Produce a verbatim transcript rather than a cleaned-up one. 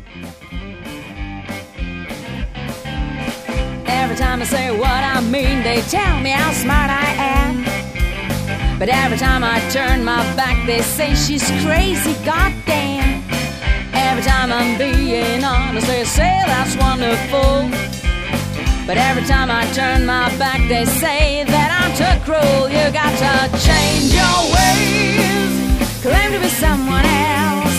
Every time I say what I mean, they tell me how smart I am. But every time I turn my back, they say she's crazy, goddamn. Every time I'm being honest, they say that's wonderful. But every time I turn my back, they say that I'm too cruel. You got to change your ways, claim to be someone else.